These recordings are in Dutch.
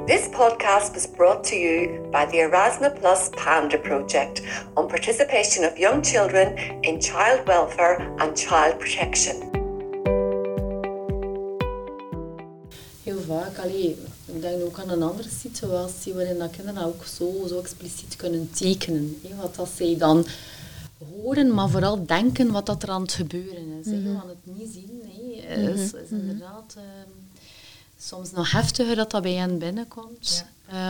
This podcast was brought to you by the Erasmus Plus Panda Project on participation of young children in child welfare and child protection. Heel vaak, ik denk ook aan een andere situatie waarin dat kinderen ook zo expliciet kunnen tekenen. Wat dat zij dan horen, maar vooral denken wat dat er aan het gebeuren is. Want het niet zien is inderdaad soms nog heftiger dat bij hen binnenkomt.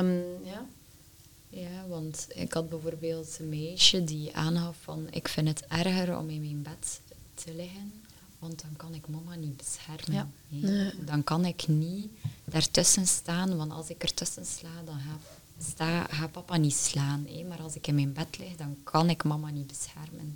Ja, want ik had bijvoorbeeld een meisje die aangaf van ik vind het erger om in mijn bed te liggen, want dan kan ik mama niet beschermen. Ja. Dan kan ik niet daartussen staan, want als ik ertussen sla, dan gaat papa niet slaan. Maar als ik in mijn bed lig, dan kan ik mama niet beschermen.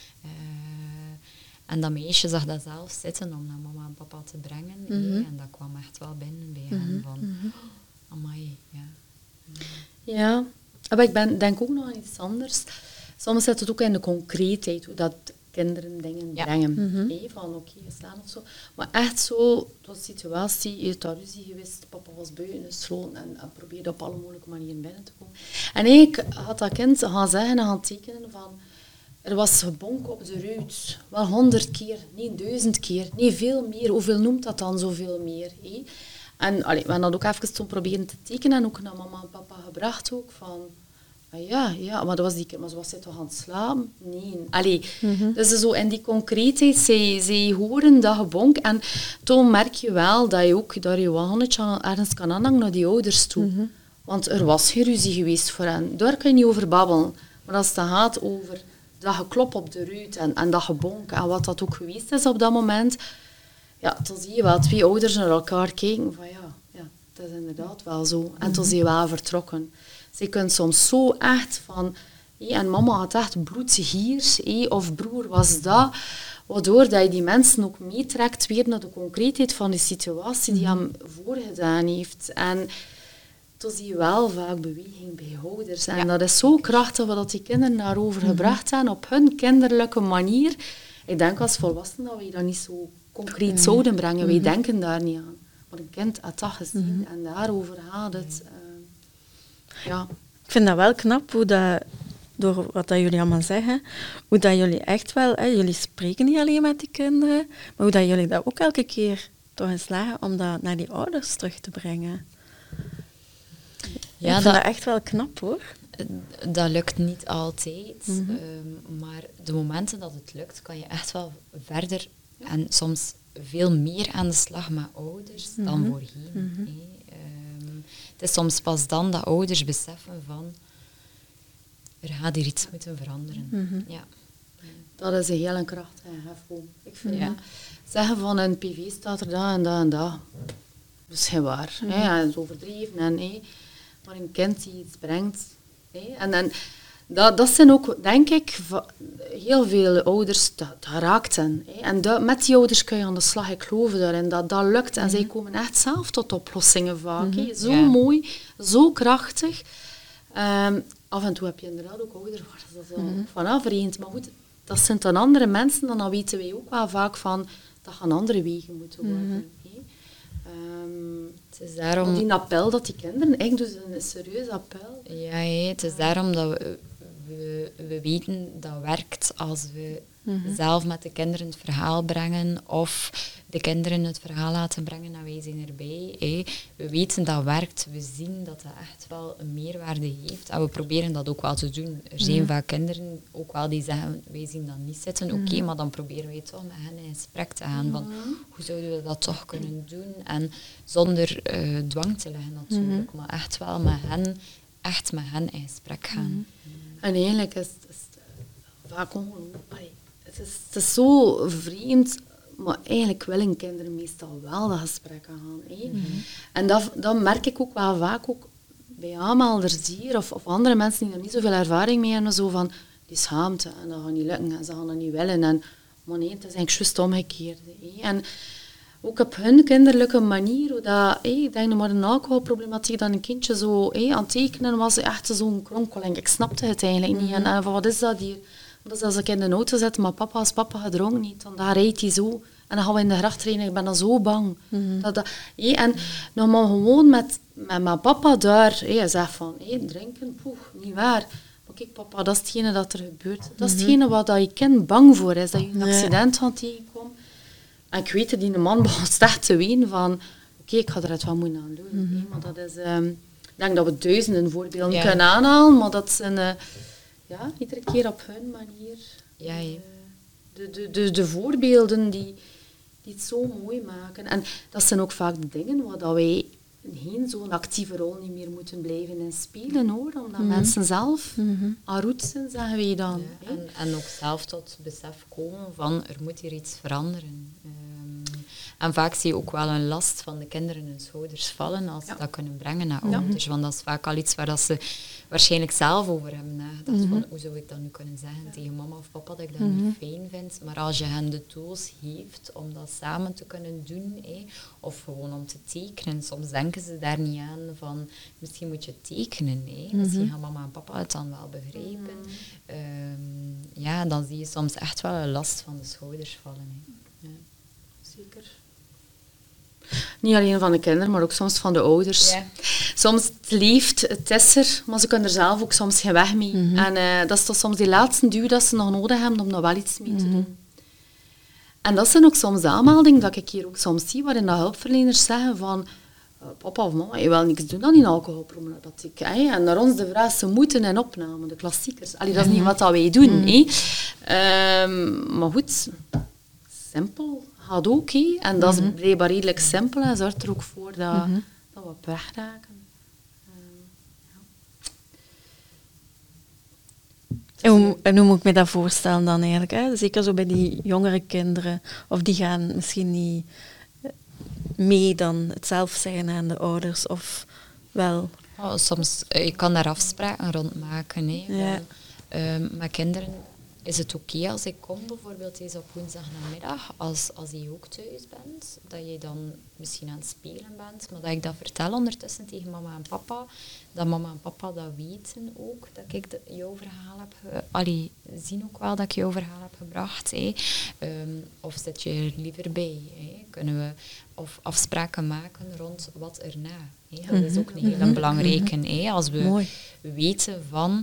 En dat meisje zag dat zelf zitten om naar mama en papa te brengen. En dat kwam echt wel binnen bij hen van, amai, Ja, maar ik denk ook nog aan iets anders. Soms zit het ook in de concreetheid, hoe dat kinderen dingen brengen. Van oké, we staan of zo. Maar echt zo, het was een situatie, je hebt daar ruzie geweest, papa was buiten gesloten en probeerde op alle mogelijke manieren binnen te komen. En eigenlijk had dat kind gaan zeggen en gaan tekenen van, er was gebonk op de ruit, wel 100 keer, niet 1000 keer, nee, veel meer. Hoeveel noemt dat dan zoveel meer? En we hebben dat ook even toen proberen te tekenen en ook naar mama en papa gebracht ook van, ja, maar dat was die keer, maar was zij toch aan het slapen? Nee. Dus zo in die concreetheid, zij horen dat gebonk en toen merk je wel dat je wel honderdje ergens kan aanhangen naar die ouders toe. Want er was geen ruzie geweest voor hen. Daar kan je niet over babbelen. Maar als het gaat over dat geklop op de ruit en dat gebonk en wat dat ook geweest is op dat moment, ja, dan zie je wel twee ouders naar elkaar kijken van ja, dat is inderdaad wel zo. En toen zie je wel vertrokken. Ze kunnen soms zo echt van, en mama had echt bloedgier, of broer was dat, waardoor dat je die mensen ook meetrekt weer naar de concreetheid van de situatie die hem voorgedaan heeft. En toen zie je wel vaak beweging bij ouders. En dat is zo krachtig wat die kinderen daarover gebracht hebben, op hun kinderlijke manier. Ik denk als volwassenen dat we dat niet zo concreet zouden brengen. Wij denken daar niet aan. Maar een kind had dat gezien en daarover gaat het. Ik vind dat wel knap, hoe dat, door wat dat jullie allemaal zeggen, hoe dat jullie echt wel, jullie spreken niet alleen met die kinderen, maar hoe dat jullie dat ook elke keer toch eens slagen om dat naar die ouders terug te brengen. Ja, ik vind dat echt wel knap, hoor. Dat lukt niet altijd, maar de momenten dat het lukt, kan je echt wel verder en soms veel meer aan de slag met ouders dan voorheen. Het is soms pas dan dat ouders beseffen van, er gaat hier iets moeten veranderen. Dat is een heel krachtige hefboom. Ik vind dat. Zeggen van een PV staat er dat en dat en dat. Dat is geen waar. Het is overdreven. Maar een kind die iets brengt. En dat zijn ook, denk ik, heel veel ouders, dat raakt hen. En met die ouders kun je aan de slag. Ik geloof daarin, dat lukt. En zij komen echt zelf tot oplossingen vaak. Zo mooi, zo krachtig. Af en toe heb je inderdaad ook ouders waar dat vanaf vreemd. Maar goed, dat zijn dan andere mensen. Dan weten wij ook wel vaak van, dat gaan andere wegen moeten worden. Het is daarom... Die appel dat die kinderen, echt dus een serieus appel. Ja, het is daarom dat we weten dat werkt als we zelf met de kinderen het verhaal brengen of de kinderen het verhaal laten brengen en wij zijn erbij. We weten dat werkt, we zien dat dat echt wel een meerwaarde heeft en we proberen dat ook wel te doen. Er zijn vaak kinderen ook wel die zeggen, wij zien dat niet zitten, oké, maar dan proberen wij toch met hen in gesprek te gaan van hoe zouden we dat toch kunnen doen en zonder dwang te leggen natuurlijk, maar echt wel met hen in gesprek gaan. En eigenlijk is het vaak ongelooflijk. Het is zo vreemd, maar eigenlijk willen kinderen meestal wel dat gesprek gaan. En dat merk ik ook wel vaak ook bij aanmelders hier of andere mensen die er niet zoveel ervaring mee hebben, zo van die schaamte en dat gaat niet lukken en ze gaan dat niet willen. Maar nee, het is eigenlijk juist omgekeerd. En ook op hun kinderlijke manier, hoe dat, ik denk maar een alcoholproblematiek, dat een kindje zo aan het tekenen was, echt zo'n kronkeling. Ik snapte het eigenlijk niet. En van, wat is dat hier? Dat is als ik in de auto zit, maar papa, als papa gedronken niet, dan rijdt hij zo. En dan gaan we in de gracht trainen. Ik ben dan zo bang. En nog maar gewoon met mijn papa daar. Hij zegt van, drinken, niet waar. Maar kijk papa, dat is hetgene dat er gebeurt. Dat is hetgene wat je kind bang voor is. Dat je een accident gaat tegenkomen. En ik weet dat die man begon echt te wenen van... Oké, ik ga er het wat moeten aan doen. Maar dat is... ik denk dat we duizenden voorbeelden kunnen aanhalen. Maar dat zijn... iedere keer op hun manier... De voorbeelden die het zo mooi maken. En dat zijn ook vaak de dingen waar wij geen zo'n actieve rol niet meer moeten blijven in spelen, hoor. Omdat mensen zelf aan roet zijn, zeggen wij dan. Ja, en ook zelf tot besef komen van, er moet hier iets veranderen. En vaak zie je ook wel een last van de kinderen hun schouders vallen als ze dat kunnen brengen naar ouders. Want dat is vaak al iets waar dat ze waarschijnlijk zelf over hebben nagedacht. Van, hoe zou ik dat nu kunnen zeggen tegen mama of papa dat ik dat niet fijn vind. Maar als je hen de tools geeft om dat samen te kunnen doen, of gewoon om te tekenen. Soms denken ze daar niet aan van, misschien moet je tekenen. Misschien gaan mama en papa het dan wel begrijpen. Dan zie je soms echt wel een last van de schouders vallen. Ja. Zeker. Niet alleen van de kinderen, maar ook soms van de ouders. Ja. Soms het leeft, het is er, maar ze kunnen er zelf ook soms geen weg mee. En dat is toch soms die laatste duw dat ze nog nodig hebben om nog wel iets mee te doen. En dat zijn ook soms aanmeldingen dat ik hier ook soms zie, waarin de hulpverleners zeggen van... Papa of mama, je wil niks doen aan die alcoholproblematiek. En naar ons de vraag, ze moeten in opname, de klassiekers. Dat is niet wat dat wij doen. Maar goed, simpel gaat ook. En dat is blijkbaar redelijk simpel en zorgt er ook voor dat we op weg raken. En hoe moet ik me dat voorstellen dan eigenlijk? Hè? Zeker zo bij die jongere kinderen. Of die gaan misschien niet mee dan het zelf zeggen aan de ouders. Of wel... Soms, je kan daar afspraken rond maken. Met kinderen is het oké als ik kom, bijvoorbeeld eens op woensdagnamiddag, als je ook thuis bent, dat je dan misschien aan het spelen bent, maar dat ik dat vertel ondertussen tegen mama en papa, dat mama en papa dat weten ook, dat ik jouw verhaal heb... zien ook wel dat ik jouw verhaal heb gebracht. Of zit je er liever bij? Kunnen we of afspraken maken rond wat erna? Dat is ook een hele belangrijke. Als we weten van...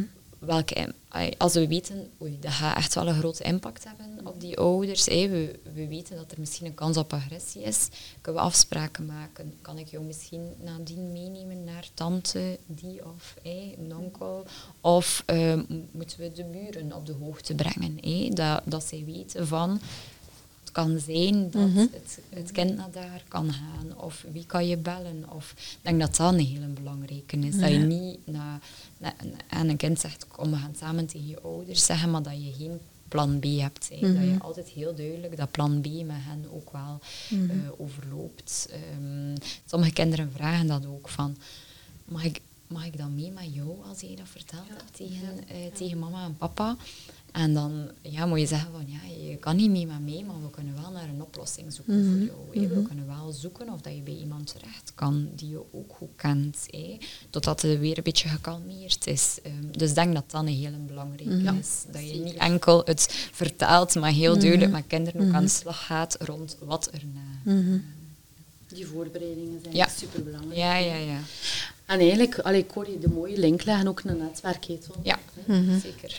Als we weten, dat gaat echt wel een grote impact hebben op die ouders. We weten dat er misschien een kans op agressie is. Kunnen we afspraken maken? Kan ik jou misschien nadien meenemen naar tante, die of een onkel? Of moeten we de buren op de hoogte brengen? Dat zij weten van... Het kan zijn dat het kind naar daar kan gaan. Of wie kan je bellen? Of, ik denk dat dat een hele belangrijke is. Dat je niet aan een kind zegt, kom, we gaan samen tegen je ouders zeggen, maar dat je geen plan B hebt. Dat je altijd heel duidelijk dat plan B met hen ook wel overloopt. Sommige kinderen vragen dat ook van, mag ik dan mee met jou als je dat vertelt tegen mama en papa? En dan moet je zeggen van, je kan niet mee met mij, maar we kunnen wel naar een oplossing zoeken voor jou. We kunnen wel zoeken of dat je bij iemand terecht kan die je ook goed kent. Totdat het weer een beetje gekalmeerd is. Dus ik denk dat dat een hele belangrijke is. Dat je niet enkel het vertelt, maar heel duidelijk met kinderen ook aan de slag gaat rond wat erna. Die voorbereidingen zijn superbelangrijk. Ja. En eigenlijk, ik hoor je de mooie link leggen, ook een netwerk heet. Ja, zeker.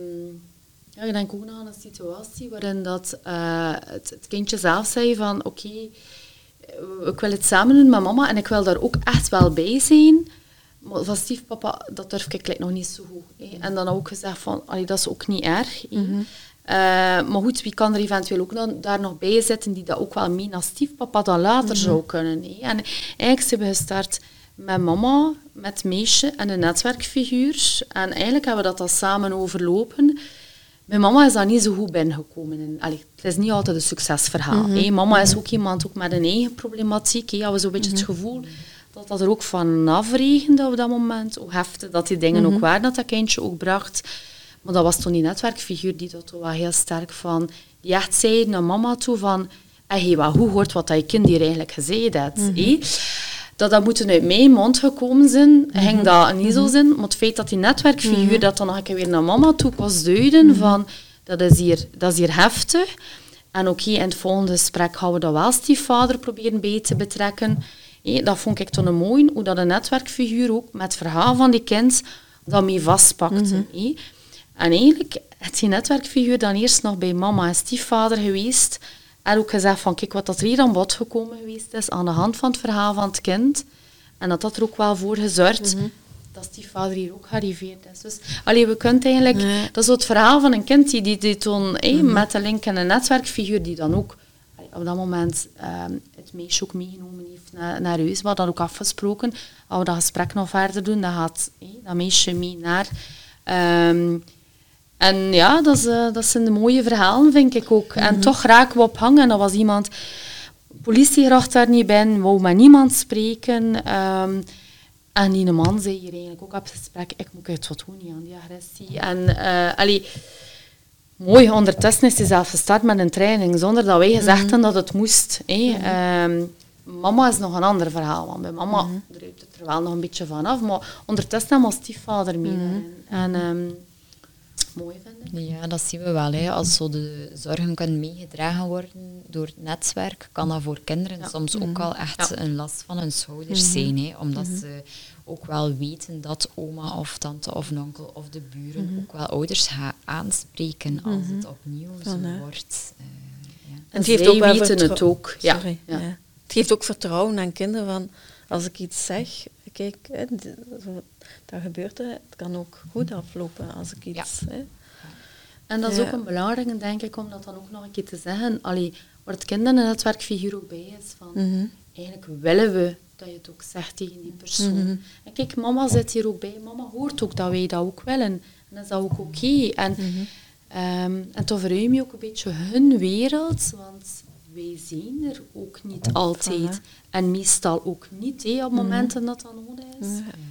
Ik denk ook nog aan een situatie waarin dat, het kindje zelf zei van oké, ik wil het samen doen met mama en ik wil daar ook echt wel bij zijn. Maar van stiefpapa, dat durf ik nog niet zo goed. En dan ook gezegd van, dat is ook niet erg. Maar goed, wie kan er eventueel ook daar nog bij zitten die dat ook wel mee naar stiefpapa dan later zou kunnen. En eigenlijk zijn we gestart met mama, met het meisje en een netwerkfiguur. En eigenlijk hebben we dat samen overlopen. Mijn mama is daar niet zo goed binnengekomen. Het is niet altijd een succesverhaal. Mama is ook iemand ook met een eigen problematiek. Had we zo'n beetje het gevoel dat er ook van afregende op dat moment. Hoe heftig dat die dingen ook waren, dat kindje ook bracht. Maar dat was toen die netwerkfiguur die dat wel heel sterk van... Die echt zei naar mama toe van... hoe hoort wat dat je kind hier eigenlijk gezegd heeft? Dat moet uit mijn mond gekomen zijn, ging dat niet zo zijn. Maar het feit dat die netwerkfiguur dat dan nog een keer weer naar mama toe was duiden van... Dat is hier heftig. En oké, in het volgende gesprek gaan we dat wel stiefvader proberen bij te betrekken. Dat vond ik toen een mooi, hoe dat een netwerkfiguur ook met het verhaal van die kind dat mee vastpakte. En eigenlijk is die netwerkfiguur dan eerst nog bij mama en stiefvader geweest. En ook gezegd van, kijk, wat dat er hier aan bod gekomen geweest is aan de hand van het verhaal van het kind. En dat er ook wel voor gezorgd dat stiefvader hier ook gearriveerd is. Dus we kunnen eigenlijk... Dat is zo het verhaal van een kind die toen met de link en een netwerkfiguur die dan ook op dat moment het meisje ook meegenomen heeft naar huis. We hadden dat ook afgesproken. Als we dat gesprek nog verder doen, dan gaat dat meisje mee naar... En ja, dat zijn de mooie verhalen, vind ik ook. En toch raken we op hangen. Dat was iemand... Politie gracht daar niet bij, wou met niemand spreken. En die man zei hier eigenlijk ook op het gesprek, ik moet iets wat doen aan die agressie. En mooi, ondertussen is hij zelf gestart met een training, zonder dat wij gezegd hadden dat het moest. Mama is nog een ander verhaal, want bij mama druipt het er wel nog een beetje vanaf. Maar ondertussen hebben we stiefvader mee. En mooi, vind ik. Ja, dat zien we wel. Als zo de zorgen kunnen meegedragen worden door het netwerk, kan dat voor kinderen soms ook wel echt een last van hun schouders zijn. Omdat ze ook wel weten dat oma of tante of een onkel of de buren ook wel ouders gaan aanspreken als het opnieuw zo wordt. En het geeft ook wel het ook. Sorry, ja. Het geeft ook vertrouwen aan kinderen van, als ik iets zeg, kijk, dat gebeurt er. Het kan ook goed aflopen als ik iets... En dat is ook een belangrijke, denk ik, om dat dan ook nog een keer te zeggen. Waar het kind en een netwerkfiguur ook bij is. Van, eigenlijk willen we dat je het ook zegt tegen die persoon. En kijk, mama zit hier ook bij. Mama hoort ook dat wij dat ook willen. En dan is dat ook oké. En toch verruim je ook een beetje hun wereld. Want wij zijn er ook niet altijd. En meestal ook niet, op momenten dat dat nodig is.